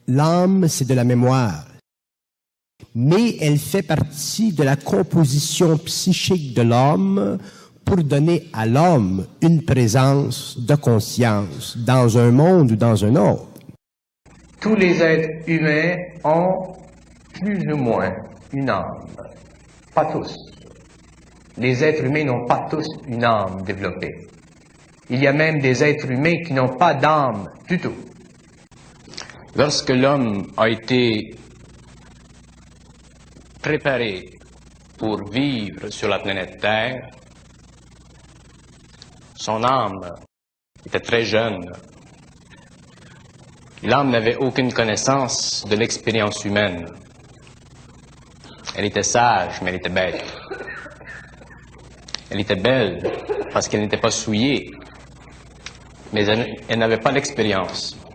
l'âme, c'est de la mémoire. Mais elle fait partie de la composition psychique de l'homme pour donner à l'homme une présence de conscience dans un monde ou dans un autre. Tous les êtres humains ont plus ou moins une âme. Pas tous. Les êtres humains n'ont pas tous une âme développée. Il y a même des êtres humains qui n'ont pas d'âme du tout. Lorsque l'homme a été préparé pour vivre sur la planète Terre, son âme était très jeune. L'âme n'avait aucune connaissance de l'expérience humaine. Elle était sage, mais elle était bête. Elle était belle parce qu'elle n'était pas souillée, mais elle n'avait pas l'expérience.